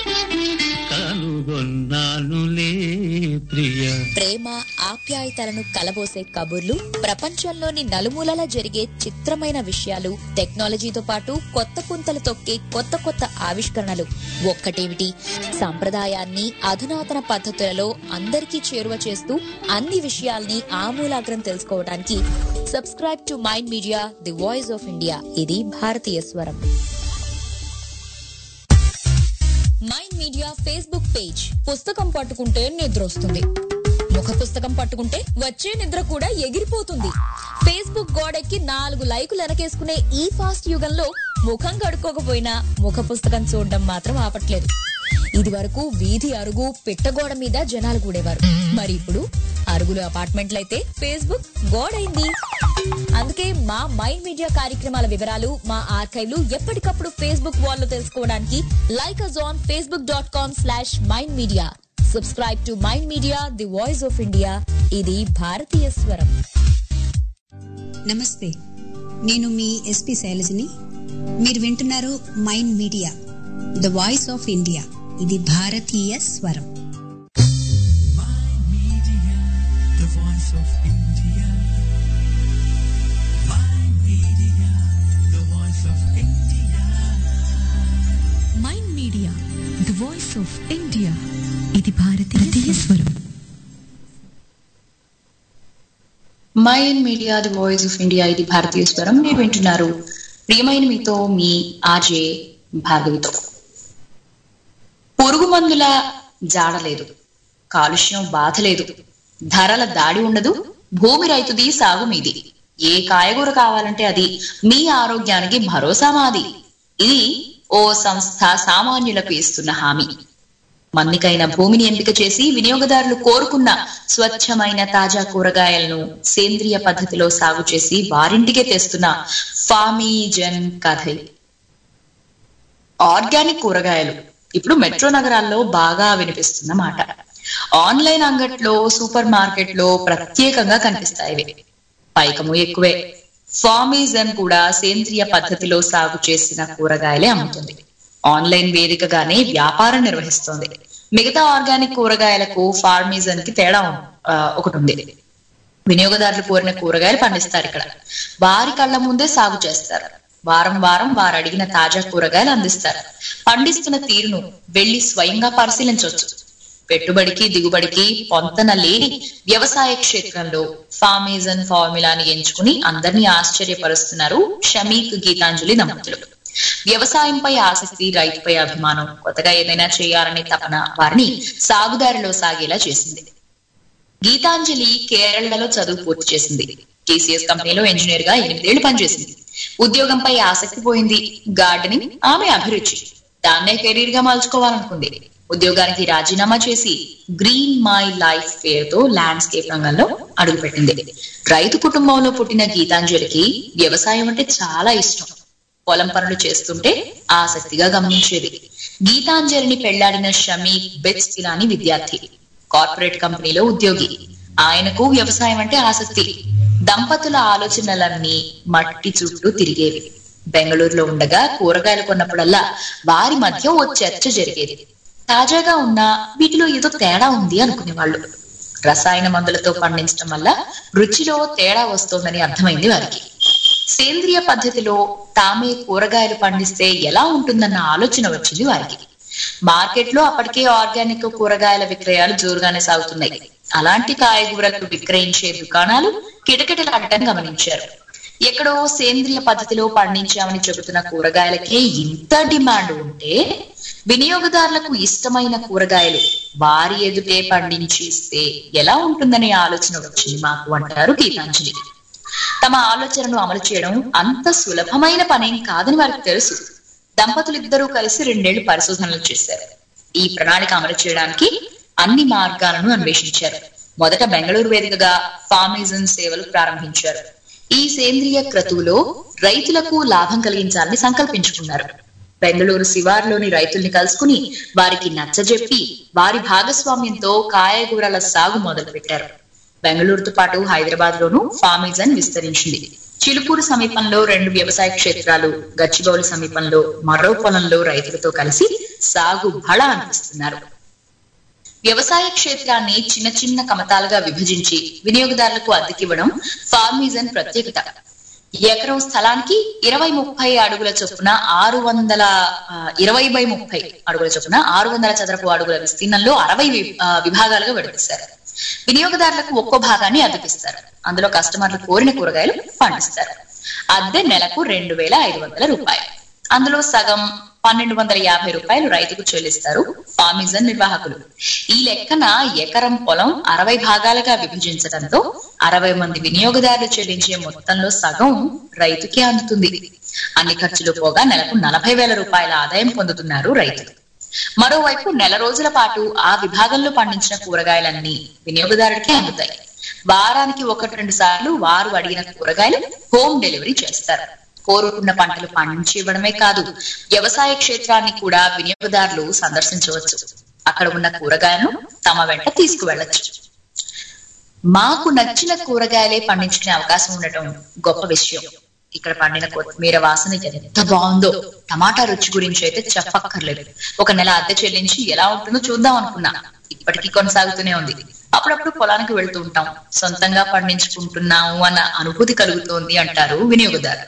కనుగొన్నానులే ప్రియా ప్రేమ ఆప్యాయతలను కలబోసే కబుర్లు ప్రపంచంలోని నలుమూలలా జరిగే చిత్రమైన విషయాలు టెక్నాలజీతో పాటు కొత్త పుంతలు తొక్కే కొత్త కొత్త ఆవిష్కరణలు ఒక్కటేమిటి సంప్రదాయాన్ని అధునాతన పద్ధతులలో అందరికీ చేరువ చేస్తూ అన్ని విషయాల్ని ఆమూలాగ్రం తెలుసుకోవడానికి subscribe to mind media the voice of India ఇది భారతీయ స్వరం. మైండ్ మీడియా ఫేస్బుక్ పేజ్ పుస్తకం పట్టుకుంటే నిద్ర వస్తుంది, ముఖ పుస్తకం పట్టుకుంటే వచ్చే నిద్ర కూడా ఎగిరిపోతుంది. ఫేస్బుక్ గోడెక్కి నాలుగు లైకులు వెనకేసుకునే ఈ ఫాస్ట్ యుగంలో ముఖం కడుక్కోకపోయినా ముఖ పుస్తకం చూడడం మాత్రం ఆపట్లేదు. ఇది వరకు వీధి అరుగు పిట్టగోడ మీద జనాలు కూడేవారు, మరి ఇప్పుడు అరుగులు అపార్ట్మెంట్లయితే ఫేస్బుక్ గోడైంది. అందుకే మా మైండ్ మీడియా కార్యక్రమాల వివరాలు మా ఆర్కైవ్లు ఎప్పటికప్పుడు ఫేస్బుక్ వాల్లో తెలుసుకోవడానికి like us on Facebook dot com slash mind media. Subscribe to mind media the voice of India ఇది భారతీయ స్వరం. నమస్తే, నేను మీ ఎస్పి శైలజని. మీరు వింటున్నారు mind media the voice of India ఇది భారతీయ స్వరం. The voice of India. Mind Media, the voice of India. Mind media the voice of India ఇది భారతీయ స్వరం. Mind media the voice of India ఇది భారతీయ స్వరం. మీరు వింటున్నారు ప్రియమైన మీతో మీ ఆర్జే భార్గవితో. పురుగు మందుల జాడలేదు, కాలుష్యం బాధ లేదు, ధరల దాడి ఉండదు, భూమి రైతుది సాగు మీది, ఏ కాయగూర కావాలంటే అది, మీ ఆరోగ్యానికి భరోసా మాది. ఇది ఓ సంస్థ సామాన్యులకు ఇస్తున్న హామీ. మన్నికైన భూమిని ఎంపిక చేసి వినియోగదారులు కోరుకున్న స్వచ్ఛమైన తాజా కూరగాయలను సేంద్రియ పద్ధతిలో సాగు చేసి వారింటికే తెస్తున్న ఫార్మిజన్ కథ. ఆర్గానిక్ కూరగాయలు ఇప్పుడు మెట్రో నగరాల్లో బాగా వినిపిస్తున్న మాట. ఆన్లైన్ అంగట్లో సూపర్ మార్కెట్ లో ప్రత్యేకంగా కనిపిస్తాయి. పైకము ఎక్కువే. ఫార్మిజన్ కూడా సేంద్రియ పద్ధతిలో సాగు చేసిన కూరగాయలే అమ్ముతుంది. ఆన్లైన్ వేదికగానే వ్యాపారం నిర్వహిస్తోంది. మిగతా ఆర్గానిక్ కూరగాయలకు ఫార్మిజన్ కి తేడా ఒకటి ఉంది. వినియోగదారులు కోరిన కూరగాయలు పండిస్తారు ఇక్కడ. వారి కళ్ళ ముందే సాగు చేస్తారు. వారం వారం వారు అడిగిన తాజా కూరగాయలు అందిస్తారు. పండిస్తున్న తీరును వెళ్లి స్వయంగా పరిశీలించవచ్చు. పెట్టుబడికి దిగుబడికి పొంతన లేని వ్యవసాయ క్షేత్రంలో ఫార్మిజన్ ఫార్ములాని ఎంచుకుని అందరినీ ఆశ్చర్యపరుస్తున్నారు షమీక్ గీతాంజలి దంపతులు. వ్యవసాయంపై ఆసక్తి, రైతుపై అభిమానం, కొత్తగా ఏదైనా చేయాలనే తపన వారిని సాగుదారిలో సాగేలా చేసింది. గీతాంజలి కేరళలో చదువు పూర్తి చేసింది. టీసీఎస్ కంపెనీలో ఇంజనీర్ గా ఎనిమిదేళ్లు పనిచేసింది. ఉద్యోగంపై ఆసక్తి పోయింది. గార్డెనింగ్ ఆమె అభిరుచి. దాన్నే కెరీర్ గా మలుచుకోవాలనుకుంది. ఉద్యోగానికి రాజీనామా చేసి గ్రీన్ మై లైఫ్ పేరుతో ల్యాండ్స్కేప్ రంగంలో అడుగుపెట్టింది. రైతు కుటుంబంలో పుట్టిన గీతాంజలికి వ్యవసాయం అంటే చాలా ఇష్టం. పొలం పనులు చేస్తుంటే ఆసక్తిగా గమనించేది. గీతాంజలిని పెళ్లాడిన షమీక్ బెట్స్ పిలాని విద్యార్థి, కార్పొరేట్ కంపెనీలో ఉద్యోగి. ఆయనకు వ్యవసాయం అంటే ఆసక్తి. దంపతుల ఆలోచనలన్నీ మట్టి చుట్టూ తిరిగేవి. బెంగళూరులో ఉండగా కూరగాయలు కొన్నప్పుడల్లా వారి మధ్య ఓ చర్చ జరిగేది. తాజాగా ఉన్న వీటిలో ఏదో తేడా ఉంది అనుకునేవాళ్ళు. రసాయన మందులతో పండించడం వల్ల రుచిలో తేడా వస్తోందని అర్థమైంది వారికి. సేంద్రియ పద్ధతిలో తామే కూరగాయలు పండిస్తే ఎలా ఉంటుందన్న ఆలోచన వచ్చింది వారికి. మార్కెట్ లో అప్పటికే ఆర్గానిక్ కూరగాయల విక్రయాలు జోరుగానే సాగుతున్నాయి. అలాంటి కాయగూరలు విక్రయించే దుకాణాలు కిటకిటలాడటం గమనించారు. ఎక్కడో సేంద్రియ పద్ధతిలో పండించామని చెబుతున్న కూరగాయలకే ఇంత డిమాండ్ ఉంటే వినియోగదారులకు ఇష్టమైన కూరగాయలు వారి ఎదుటే పండించి ఇస్తే ఎలా ఉంటుందనే ఆలోచన వచ్చింది మాకు అంటారు గీతాంజలి. తమ ఆలోచనను అమలు చేయడం అంత సులభమైన పనేం కాదని వారికి తెలుసు. దంపతులిద్దరూ కలిసి రెండేళ్లు పరిశోధనలు చేశారు. ఈ ప్రణాళిక అమలు చేయడానికి అన్ని మార్గాలను అన్వేషించారు. మొదట బెంగళూరు వేదికగా ఫార్మిజన్ సేవలు ప్రారంభించారు. ఈ సేంద్రియ క్రతువులో రైతులకు లాభం కలిగించాలని సంకల్పించుకున్నారు. బెంగళూరు శివార్లోని రైతుల్ని కలుసుకుని వారికి నచ్చజెప్పి వారి భాగస్వామ్యంతో కాయగూరల సాగు మొదలు పెట్టారు. బెంగళూరుతో పాటు హైదరాబాద్ లోను ఫార్మిజన్ విస్తరించింది. చిలుకూరు సమీపంలో రెండు వ్యవసాయ క్షేత్రాలు, గచ్చిబౌలి సమీపంలో మరో పొలంలో రైతులతో కలిసి సాగు బళ అనిపిస్తున్నారు. వ్యవసాయ క్షేత్రాన్ని చిన్న చిన్న కమతాలుగా విభజించి వినియోగదారులకు అద్దెకివ్వడం ఫార్మిజన్ ప్రత్యేకత. ఎకరం స్థలానికి ఇరవై ముప్పై అడుగుల చొప్పున ఆరు వందల ఇరవై బై ముప్పై అడుగుల చొప్పున ఆరు వందల చదరపు అడుగుల విస్తీర్ణంలో అరవై విభాగాలుగా విడదీశారు. వినియోగదారులకు ఒక్కో భాగాన్ని అద్దెకిస్తారు. అందులో కస్టమర్లు కోరిన కూరగాయలు పండిస్తారు. అద్దె నెలకు రెండు వేల ఐదు వందల రూపాయలు. అందులో సగం పన్నెండు వందల యాభై రూపాయలు రైతుకు చెల్లిస్తారు ఫార్మిజన్ నిర్వాహకులు. ఈ లెక్కన ఎకరం పొలం అరవై భాగాలుగా విభజించడంతో అరవై మంది వినియోగదారులు చెల్లించే మొత్తంలో సగం రైతుకే అందుతుంది. అన్ని ఖర్చులు పోగా నెలకు నలభై వేల రూపాయల ఆదాయం పొందుతున్నారు రైతులు. మరోవైపు నెల రోజుల పాటు ఆ విభాగంలో పండించిన కూరగాయలన్నీ వినియోగదారుడికే అందుతాయి. వారానికి ఒకటి రెండు సార్లు వారు అడిగిన కూరగాయలు హోమ్ డెలివరీ చేస్తారు. కోరుకున్న పంటలు పండించి ఇవ్వడమే కాదు, వ్యవసాయ క్షేత్రాన్ని కూడా వినియోగదారులు సందర్శించవచ్చు. అక్కడ ఉన్న కూరగాయలను తమ వెంట తీసుకువెళ్లొచ్చు. మాకు నచ్చిన కూరగాయలే పండించుకునే అవకాశం ఉండటం గొప్ప విషయం. ఇక్కడ పండిన కొత్తిమీర వాసన ఎంత బాగుందో, టమాటా రుచి గురించి అయితే చెప్పక్కర్లేదు. ఒక నెల అద్దె చెల్లించి ఎలా ఉంటుందో చూద్దాం అనుకున్నా. ఇప్పటికీ కొనసాగుతూనే ఉంది. అప్పుడప్పుడు పొలానికి వెళ్తూ ఉంటాం. సొంతంగా పండించుకుంటున్నాము అన్న అనుభూతి కలుగుతోంది అంటారు వినియోగదారు.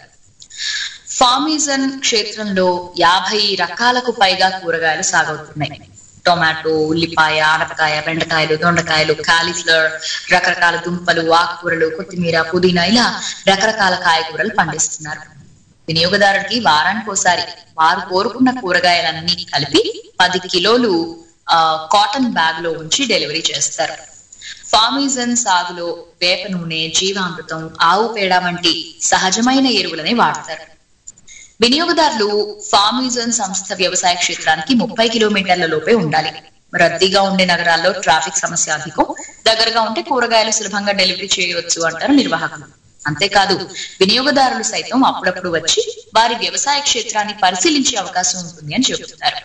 ఫార్మిజన్ క్షేత్రంలో యాభై రకాలకు పైగా కూరగాయలు సాగవుతున్నాయి. టొమాటో, ఉల్లిపాయ, ఆనపకాయ, బెండకాయలు, దొండకాయలు, కాలీఫ్లవర్, రకరకాల దుంపలు, ఆకుకూరలు, కొత్తిమీర, పుదీనా ఇలా రకరకాల కాయగూరలు పండిస్తున్నారు. వినియోగదారుడికి వారానికి ఒకసారి వారు కోరుకున్న కూరగాయలన్నీ కలిపి పది కిలోలు ఆ కాటన్ బ్యాగ్ లో ఉంచి డెలివరీ చేస్తారు. ఫార్మిజన్ సాగులో వేప నూనె, జీవామృతం, ఆవు పేడ వంటి సహజమైన ఎరువులని వాడతారు. వినియోగదారులు ఫార్మిజన్ సంస్థ వ్యవసాయ క్షేత్రానికి ముప్పై కిలోమీటర్ల లోపే ఉండాలి. రద్దీగా ఉండే నగరాల్లో ట్రాఫిక్ సమస్య అధికం. దగ్గరగా ఉంటే కూరగాయలు సులభంగా డెలివరీ చేయవచ్చు అంటారు నిర్వాహకులు. అంతేకాదు వినియోగదారులు సైతం అప్పుడప్పుడు వచ్చి వారి వ్యవసాయ క్షేత్రాన్ని పరిశీలించే అవకాశం ఉంటుంది అని చెబుతున్నారు.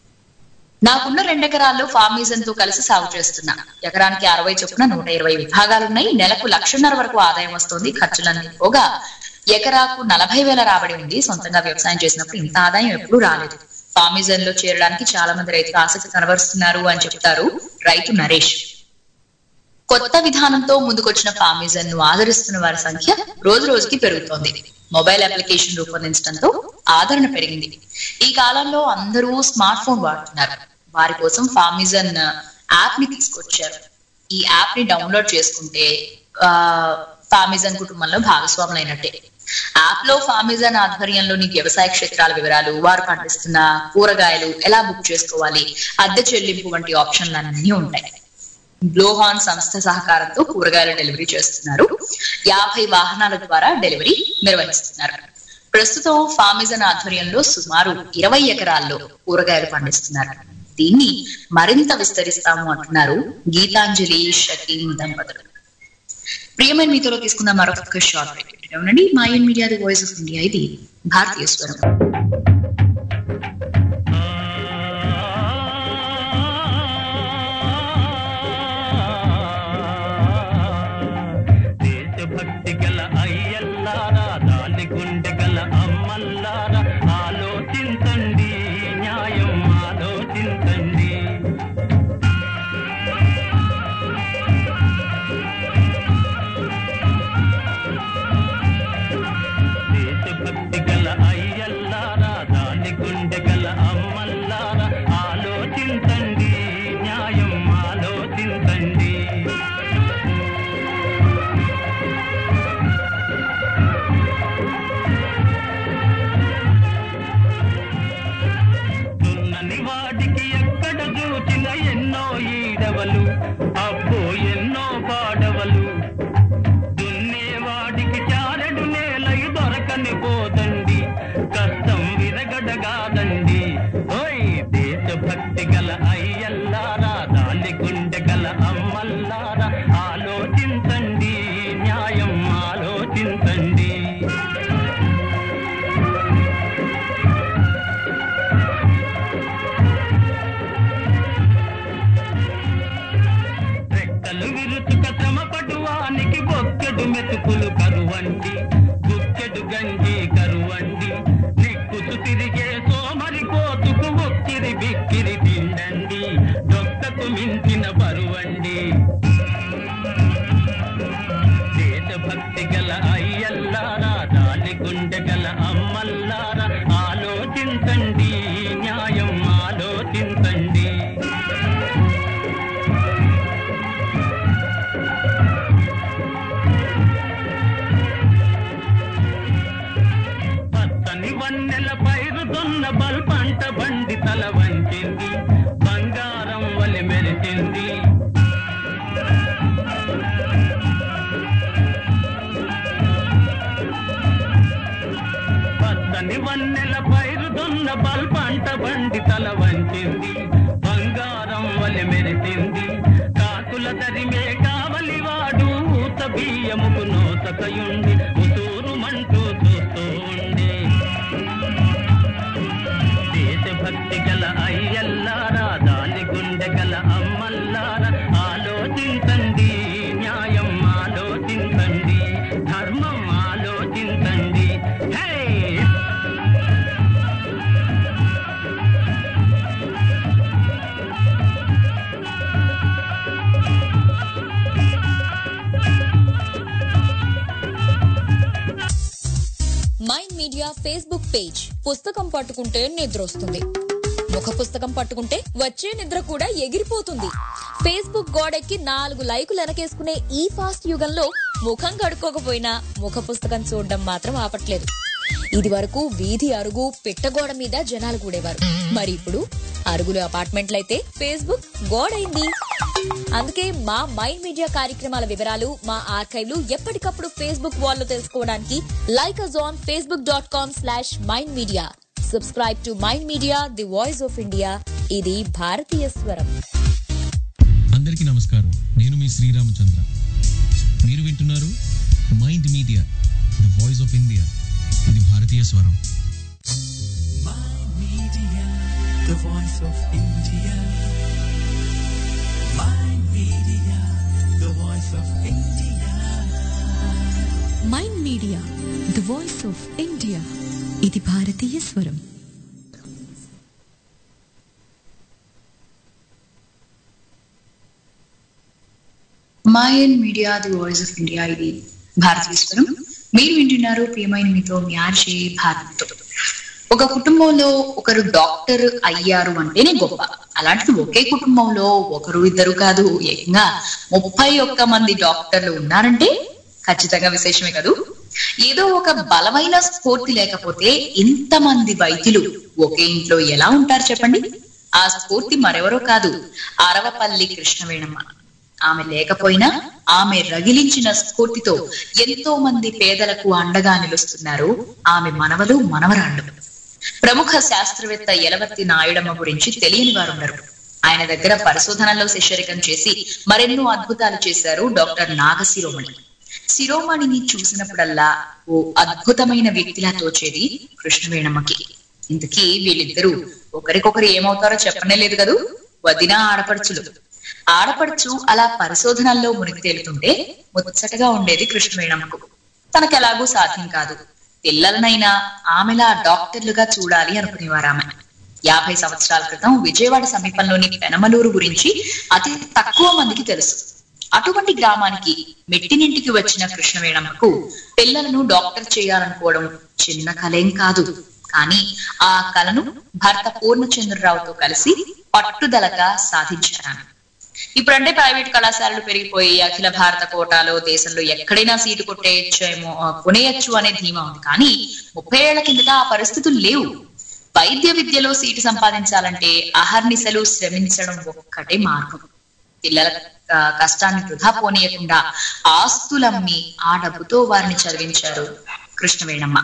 నాకున్న రెండెకరాల్లో ఫార్మిజన్ తో కలిసి సాగు చేస్తున్నా. ఎకరానికి అరవై చొప్పున నూట ఇరవై విభాగాలున్నాయి. నెలకు లక్షన్నర వరకు ఆదాయం వస్తుంది. ఖర్చులన్నీ పోగా ఎకరాకు నలభై వేల రాబడి ఉంది. సొంతంగా వ్యవసాయం చేసినప్పుడు ఇంత ఆదాయం ఎప్పుడూ రాలేదు. ఫార్మిజన్ లో చేరడానికి చాలా మంది రైతులు ఆసక్తి కనబరుస్తున్నారు అని చెప్తారు రైతు నరేష్. కొత్త విధానంతో ముందుకొచ్చిన ఫార్మిజన్ ను ఆదరిస్తున్న వారి సంఖ్య రోజు రోజుకి పెరుగుతోంది. మొబైల్ అప్లికేషన్ రూపొందించడంతో ఆదరణ పెరిగింది. ఈ కాలంలో అందరూ స్మార్ట్ ఫోన్ వాడుతున్నారు. వారి కోసం ఫార్మిజన్ యాప్ ని తీసుకొచ్చారు. ఈ యాప్ ని డౌన్లోడ్ చేసుకుంటే ఆ ఫార్మిజన్ కుటుంబంలో భాగస్వాములైనట్టే. యాప్ లో ఫార్మిజన్ ఆధ్వర్యంలోని వ్యవసాయ క్షేత్రాల వివరాలు, వారు పండిస్తున్న కూరగాయలు ఎలా బుక్ చేసుకోవాలి, అద్దె చెల్లింపు వంటి ఆప్షన్లన్నీ ఉంటాయి. గ్లోహాన్ సంస్థ సహకారంతో కూరగాయల డెలివరీ చేస్తున్నారు. యాభై వాహనాల ద్వారా డెలివరీ నిర్వహిస్తున్నారు. ప్రస్తుతం ఫార్మిజన్ ఆధ్వర్యంలో సుమారు ఇరవై ఎకరాల్లో కూరగాయలు పండిస్తున్నారు. దీన్ని మరింత విస్తరిస్తాము అంటున్నారు గీతాంజలి, షకీం దంపతులు. ప్రియమైన మీతో తీసుకున్న మరొక షార్ట్ బ్రేక్. అవునండి, mind media the voice of India, ఇది భారతీయ స్వరం. దున్నేవాడికి ఎక్కడ చూచిన ఎన్నో ఈడవలు, అబ్బో ఎన్నో పాడవలు. దున్నేవాడికి చారెడు నేలై దొరకని పోదండి, కష్టం విరగడగాదండి. ఓయ్ దేశభక్తి గల అయ్యల్లారా, దాలి గుండె గల అమ్మల్లారా, ఆలోచించండి, న్యాయం ఆలోచించండి. రెక్కలు విరుచుక శ్రమ పడువానికి బొక్కెడు మెతుకులు కరువండి, బుక్కెడు గంజి కరువండి. నిక్కుసు తిరిగే సోమరి కోతుకు ఒక్కిరి బిక్కిరి తిండండి, దొక్కకు మించిన బరువండి. దేశభక్తి గల అయ్యల్లారా, దాలి గుండె గల అమ్మల్లారా, ఆలోచించండి, న్యాయం ఆలోచించండి. పచ్చని వన్నెల పైరు దొన్న బల్ పంట బండి తల వంచింది, బంగారం వలి మెరిచింది. పచ్చని వన్నెల పైరు దొన్న బల్ పంట బండి తల వంచింది, బంగారం వలి మెరిచింది. కాకుల దరిమే కావలి వాడు ఊత బియ్యముకు నోతకయుండి, ఉసూరు మంటూ చూస్తూ ఉండి. దేశభక్తి గల అయ్యల్లారా, దాలి గుండె గల అమ్మల్లారా, ఆలోచించండి, న్యాయం ఆలోచించండి, ధర్మం ఆలోచించండి. Hey mind media Facebook page. పుస్తకం పట్టుకుంటే నిద్ర వస్తుంది, ముఖ పుస్తకం పట్టుకుంటే వచ్చే నిద్ర కూడా ఎగిరిపోతుంది. ఫేస్బుక్ గోడెక్కి నాలుగు లైకులు వెనకేసుకునే ఈ ఫాస్ట్ యుగంలో ముఖం కడుక్కోకపోయినా ముఖ పుస్తకం చూడడం మాత్రం ఆపట్లేదు. ఇది వరకు వీధి అరుగు పిట్టగోడ మీద జనాలు కూడేవారు, మరి ఇప్పుడు అరుగులు అపార్ట్మెంట్లయితే ఫేస్బుక్ గోడైంది. అందుకే మా మైండ్ మీడియా కార్యక్రమాల వివరాలు, మా ఆర్కైవ్లు ఎప్పటికప్పుడు ఫేస్బుక్ వాల్ లో తెలుసుకోవడానికి like us on Facebook dot com slash mind media. Subscribe to mind media, the voice of India. ఇది భారతీయ స్వరం. అందరికీ నమస్కారం, నేను మీ శ్రీరామచంద్ర. మీరు వింటున్నారు mind media, the voice of India. ఇది భారతీయ స్వరం. The voice of India. Mind Media, the voice of India. Mind media, the voice of India. ఇది భారతీయ స్వరం. Mind media, the voice of India. ఇది భారతీయ స్వరం. మీరు వింటున్నారు ప్రియమైన మీతో మ్యాచే భారత్తో. ఒక కుటుంబంలో ఒకరు డాక్టర్ అయ్యారు అంటేనే గొప్ప. అలాంటిది ఒకే కుటుంబంలో ఒకరు ఇద్దరు కాదు, ఏకంగా ముప్పై ఒక్క మంది డాక్టర్లు ఉన్నారంటే ఖచ్చితంగా విశేషమే కదూ. ఏదో ఒక బలమైన స్ఫూర్తి లేకపోతే ఇంతమంది వైద్యులు ఒకే ఇంట్లో ఎలా ఉంటారు చెప్పండి. ఆ స్ఫూర్తి మరెవరో కాదు, అరవపల్లి కృష్ణవేణమ్మ. ఆమె లేకపోయినా ఆమె రగిలించిన స్ఫూర్తితో ఎంతో మంది పేదలకు అండగా నిలుస్తున్నారు ఆమె మనవలు మనవరాళ్ళు. ప్రముఖ శాస్త్రవేత్త యలవర్తి నాయుడమ్మ గురించి తెలియని వారు ఉన్నారు. ఆయన దగ్గర పరిశోధనలో శిష్యరికం చేసి మరెన్నో అద్భుతాలు చేశారు డాక్టర్ నాగశిరోమణి. శిరోమణిని చూసినప్పుడల్లా ఓ అద్భుతమైన వ్యక్తిలా తోచేది కృష్ణవేణమ్మకి. ఇంతకీ వీళ్ళిద్దరూ ఒకరికొకరు ఏమవుతారో చెప్పనే లేదు కదూ. వదిన ఆడపడుచులు. ఆడపడుచు అలా పరిశోధనల్లో మునిగి తేలుతుంటే ముచ్చటగా ఉండేది కృష్ణవేణమ్మకు. తనకెలాగూ సాధ్యం కాదు, పిల్లలనైనా ఆమెలా డాక్టర్లుగా చూడాలి అనుకునేవారు ఆమె. యాభై సంవత్సరాల క్రితం విజయవాడ సమీపంలోని పెనమలూరు గురించి అతి తక్కువ మందికి తెలుసు. అటువంటి గ్రామానికి మెట్టినింటికి వచ్చిన కృష్ణవేణమ్మకు పిల్లలను డాక్టర్ చేయాలనుకోవడం చిన్న కలేం కాదు. కానీ ఆ కలను భర్త పూర్ణచంద్రరావుతో కలిసి పట్టుదలగా సాధించారు. ఇప్పుడంటే ప్రైవేట్ కళాశాలలు పెరిగిపోయి అఖిల భారత కోటాలో దేశంలో ఎక్కడైనా సీటు కొట్టేయచ్చేమో కొనేయచ్చు అనే ధీమా ఉంది. కానీ ముప్పై ఏళ్ల కిందట ఆ పరిస్థితులు లేవు. వైద్య విద్యలో సీటు సంపాదించాలంటే అహర్నిశలు శ్రమించడం ఒక్కటే మార్గం. పిల్లల కష్టాన్ని వృధా పోనీయకుండా ఆస్తులమ్మి ఆ డబ్బుతో వారిని చదివించారు కృష్ణవేణమ్మ.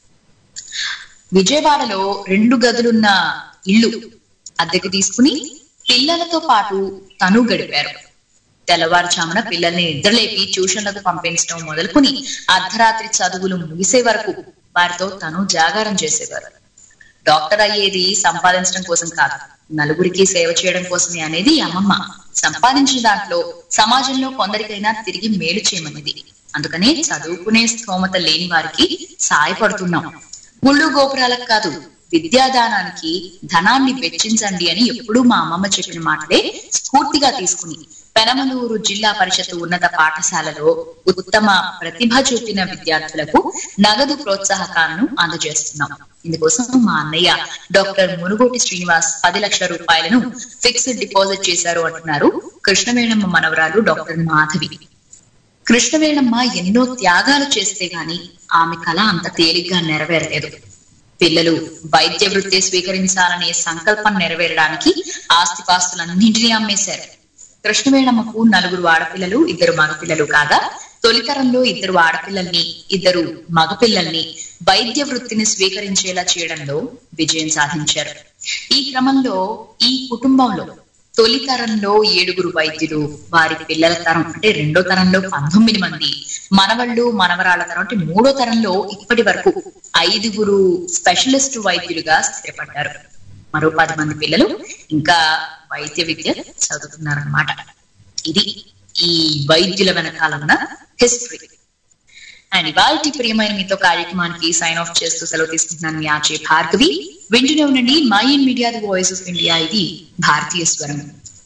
విజయవాడలో రెండు గదులున్న ఇల్లు అద్దెకు తీసుకుని పిల్లలతో పాటు తను గడిపారు. తెల్లవారుజామున పిల్లల్ని నిద్రలేపి ట్యూషన్లకు పంపించడం మొదలుకుని అర్ధరాత్రి చదువులు ముగిసే వరకు వారితో తను జాగారం చేసేవారు. డాక్టర్ అయ్యేది సంపాదించడం కోసం కాదు, నలుగురికి సేవ చేయడం కోసమే అనేది అమ్మమ్మ. సంపాదించిన దాంట్లో సమాజంలో కొందరికైనా తిరిగి మేలు చేయమనేది. అందుకనే చదువుకునే స్థోమత లేని వారికి సాయపడుతున్నాం. గుళ్ళు గోపురాలకు కాదు, విద్యాదానానికి ధనాన్ని వెచ్చించండి అని ఎప్పుడూ మా అమ్మమ్మ చెప్పిన మాటలే స్ఫూర్తిగా తీసుకుని పెనమలూరు జిల్లా పరిషత్ ఉన్నత పాఠశాలలో ఉత్తమ ప్రతిభ చూపిన విద్యార్థులకు నగదు ప్రోత్సాహకాలను అందజేస్తున్నాం. ఇందుకోసం మా అన్నయ్య డాక్టర్ మునుగోటి శ్రీనివాస్ పది లక్షల రూపాయలను ఫిక్స్డ్ డిపాజిట్ చేశారు అంటున్నారు కృష్ణవేణమ్మ మనవరాలు డాక్టర్ మాధవి. కృష్ణవేణమ్మ ఎన్నో త్యాగాలు చేస్తే గాని ఆమె కళ అంత తేలిగ్గా నెరవేరలేదు. పిల్లలు వైద్య వృత్తి స్వీకరించాలనే సంకల్పం నెరవేరడానికి ఆస్తిపాస్తులన్నింటినీ అమ్మేశారు. కృష్ణవేణమ్మకు నలుగురు ఆడపిల్లలు, ఇద్దరు మగపిల్లలు కాగా తొలితరంలో ఇద్దరు ఆడపిల్లల్ని, ఇద్దరు మగపిల్లల్ని వైద్య వృత్తిని స్వీకరించేలా చేయడంలో విజయం సాధించారు. ఈ క్రమంలో ఈ కుటుంబంలో తొలితరంలో ఏడుగురు వైద్యులు, వారి పిల్లల తరం అంటే రెండో తరంలో పంతొమ్మిది మంది, మనవళ్ళు మనవరాళ్ల తరం అంటే మూడో తరంలో ఇప్పటి వరకు ఐదుగురు స్పెషలిస్ట్ వైద్యులుగా స్థిరపడ్డారు. మరో పది మంది పిల్లలు ఇంకా వైద్య విద్య చదువుతున్నారన్నమాట. ఇది ఈ వైద్యుల వెనకాల ఉన్న హిస్టరీ. అండ్ ఇవాల్టి ప్రియమైన మీతో కార్యక్రమానికి సైన్ ఆఫ్ చేస్తూ సెలవు తీసుకుంటున్నాను మీ ఆర్జే భార్గవి. వింటూనే ఉండండి mind media the voice of India, ఇది భారతీయ స్వరం.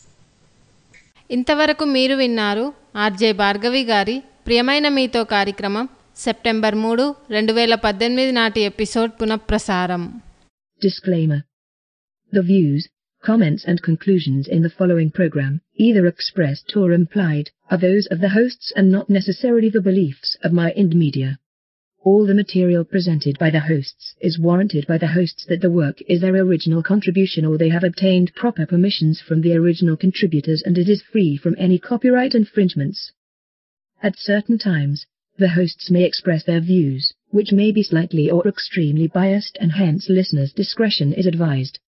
ఇంతవరకు మీరు విన్నారు ఆర్జే భార్గవి గారి ప్రియమైన మీతో కార్యక్రమం సెప్టెంబర్ మూడు రెండు వేల పద్దెనిమిది నాటి ఎపిసోడ్ పునఃప్రసారం. Disclaimer. The views, comments and conclusions in the following program, either expressed or implied, are those of the hosts and not necessarily the beliefs of Mind Media. All the material presented by the hosts is warranted by the hosts that the work is their original contribution or they have obtained proper permissions from the original contributors and it is free from any copyright infringements. At certain times, the hosts may express their views, which may be slightly or extremely biased and hence listeners' discretion is advised.